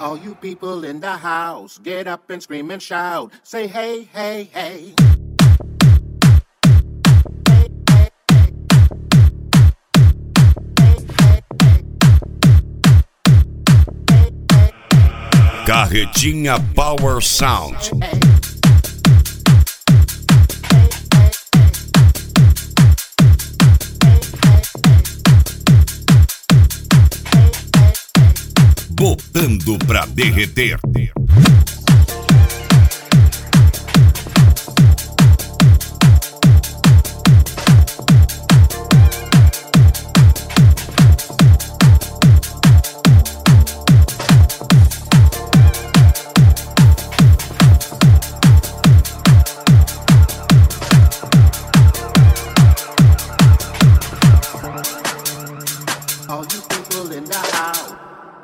All you people in the house, get up and scream and shout. Say hey, hey, hey. Carretinha Power Sound. Botando pra derreter. All you people in the house.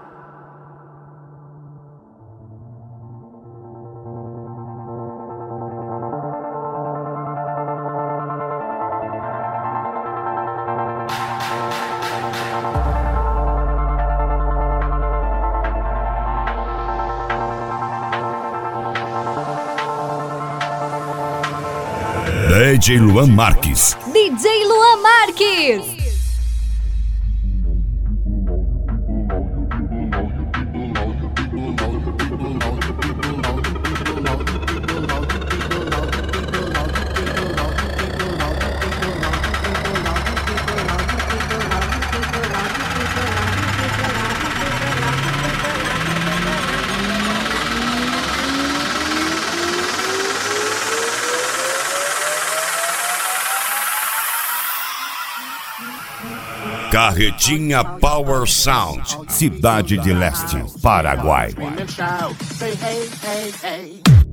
DJ Luan Marques. DJ Luan Marques. Carretinha Power Sound, Cidade de Leste, Paraguai. Scream and shout. Say hey, hey, hey.